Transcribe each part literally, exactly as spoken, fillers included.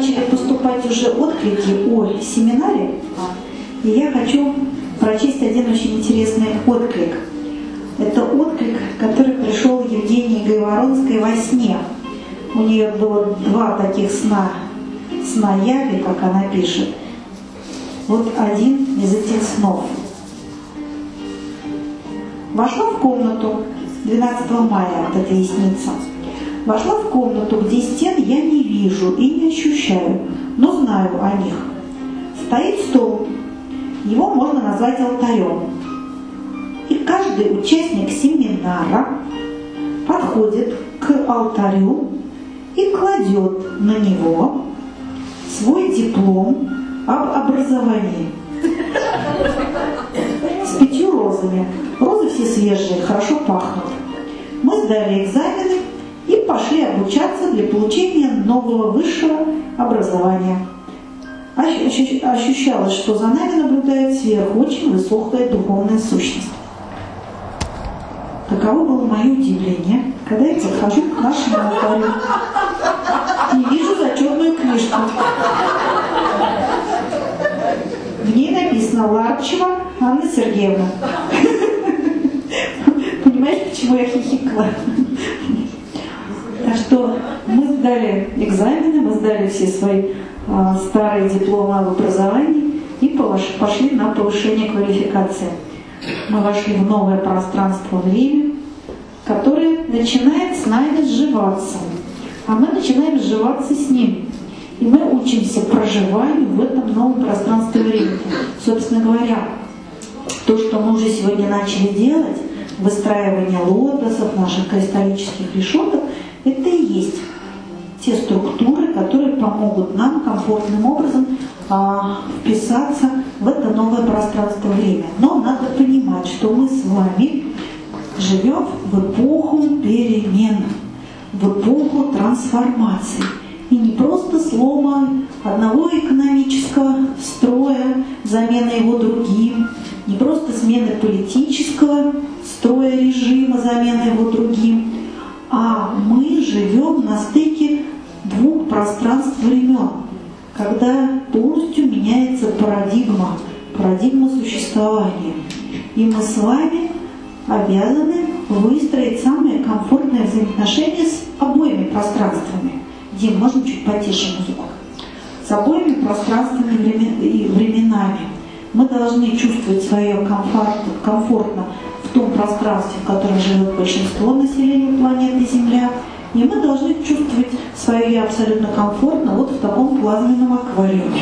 начали поступать уже отклики о семинаре, и я хочу прочесть один очень интересный отклик. Это отклик, который пришел Евгении Гайворонской во сне. У нее было два таких сна, сна яви, как она пишет. Вот один из этих снов. Вошла в комнату, двенадцатого мая, вот это ей снится. Вошла в комнату, где стен я не вижу и не ощущаю, но знаю о них. Стоит стол, его можно назвать алтарем. И каждый участник семинара подходит к алтарю и кладет на него свой диплом об образовании с пятью розами. Розы все свежие, хорошо пахнут. Мы сдали экзамены и пошли обучаться для получения нового высшего образования. Ощущалось, что за нами наблюдает сверху очень высокая духовная сущность. Таково было мое удивление, когда я подхожу к нашему алтарю и вижу зачетную книжку. В ней написано «Ларчева Анна Сергеевна». Понимаешь, почему я хихикала? Так что мы сдали экзамены, мы сдали все свои а, старые дипломы об образовании и пошли на повышение квалификации. Мы вошли в новое пространство-время, которое начинает с нами сживаться. А мы начинаем сживаться с ним. И мы учимся проживанию в этом новом пространстве-времени. Собственно говоря, то, что мы уже сегодня начали делать, выстраивание лотосов, наших кристаллических решеток, это и есть те структуры, которые помогут нам комфортным образом а, вписаться в это новое пространство-время. Но надо понимать, что мы с вами живем в эпоху перемен, в эпоху трансформации. И не просто слома одного экономического строя, замена его другим, не просто смены политического строя режима, замена его другим, а мы живем на стыке двух пространств времен, когда полностью меняется парадигма, парадигма существования. И мы с вами обязаны выстроить самые комфортные взаимоотношения с обоими пространствами. Дим, можно чуть потише музыку? С обоими пространствами и временами. Мы должны чувствовать свое комфортно, комфортно в том пространстве, в котором живет большинство населения планеты Земля. И мы должны чувствовать свое «я» абсолютно комфортно вот в таком плазменном аквариуме.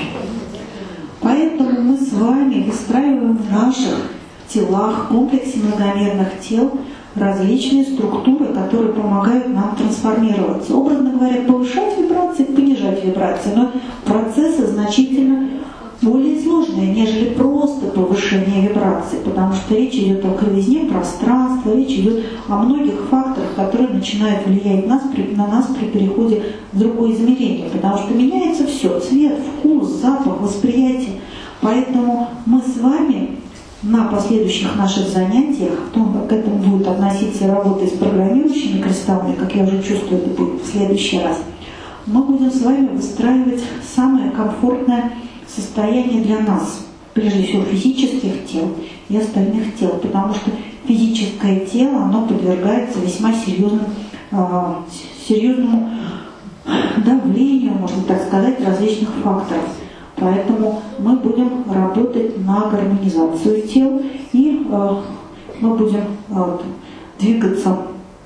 Поэтому мы с вами выстраиваем в наших телах, комплексе многомерных тел, различные структуры, которые помогают нам трансформироваться. Образно говоря, повышать вибрации, понижать вибрации. Но процессы значительно более сложные, нежели просто повышение вибраций, потому что речь идет о кривизне пространства, речь идет о многих факторах, которые начинают влиять на нас, на нас при переходе в другое измерение, потому что меняется все: цвет, вкус, запах, восприятие. Поэтому мы с вами на последующих наших занятиях, то, как к этому будет относиться работа с программирующими кристаллами, как я уже чувствую, это будет в следующий раз, мы будем с вами выстраивать самое комфортное состояние для нас, прежде всего физических тел и остальных тел, потому что физическое тело, оно подвергается весьма серьезному, э, серьезному давлению, можно так сказать, различных факторов. Поэтому мы будем работать на гармонизацию тел, и э, мы будем э, двигаться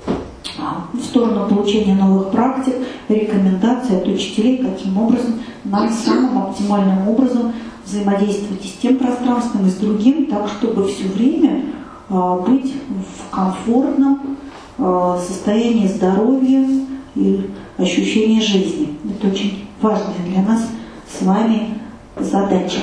в сторону получения новых практик, рекомендаций от учителей, каким образом нам самым оптимальным образом взаимодействовать и с тем пространством, и с другим, так, чтобы все время э, быть в комфортном э, состоянии здоровья и ощущения жизни. Это очень важная для нас с вами задача.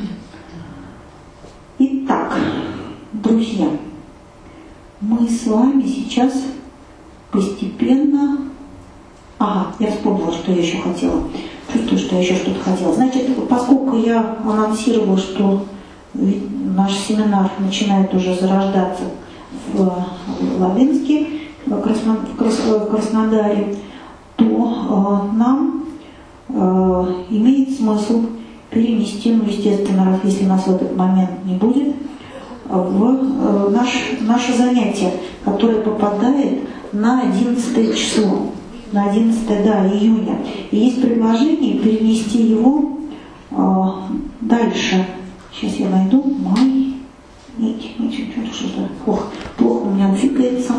Итак, друзья, мы с вами сейчас постепенно... Ага, я вспомнила, что я еще хотела. Чувствую, что я еще что-то хотела. Значит, поскольку я анонсировала, что наш семинар начинает уже зарождаться в Лавинске, в, Красно... в Краснодаре, то э, нам э, имеет смысл перенести, ну, естественно, если нас в этот момент не будет, в э, наш, наше занятие, которое попадает на одиннадцатое число, на одиннадцатое, да, июня. И есть предложение перенести его э, дальше. Сейчас я найду май. Нет, нет, что-то. Ох, плохо у меня фигается.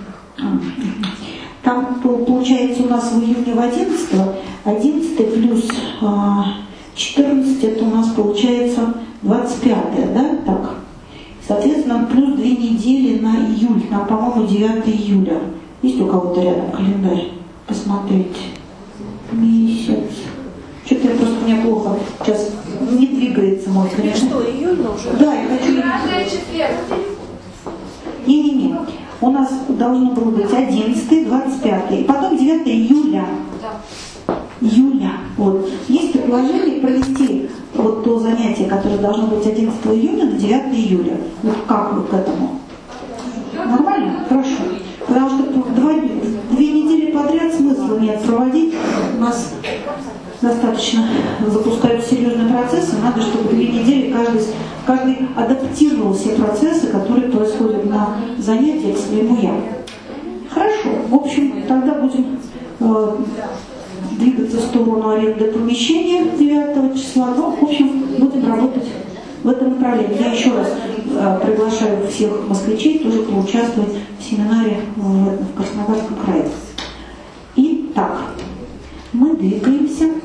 Там получается у нас в июне в одиннадцатое, одиннадцатое плюс четырнадцать, это у нас получается двадцать пятое, да, так? Соответственно, плюс две недели на июль, на, по-моему, девятое июля. Есть у кого-то рядом календарь? Посмотреть. Месяц. Что-то я просто, у меня плохо. Сейчас не двигается мой календарь. Что, июль уже? Да, я хочу... Не-не-не. У нас должно было быть одиннадцатое, двадцать пятое, и потом девятое июля. Да. Июля. Вот. Есть предложение провести вот то занятие, которое должно быть одиннадцатого июня, на девятое июля. Вот как вы к этому? Нормально? Хорошо. Потому что два, две недели подряд смысла нет проводить. У нас достаточно запускают серьезные процессы. Надо, чтобы две недели каждый, каждый адаптировал все процессы, которые происходят на занятиях к своему я. Хорошо. В общем, тогда будем э, двигаться в сторону аренды помещения девятого числа. Ну, в общем, будем работать в этом направлении. Я еще раз э, приглашаю всех москвичей тоже поучаствовать в семинаре в, в Краснодарском крае. Итак, мы двигаемся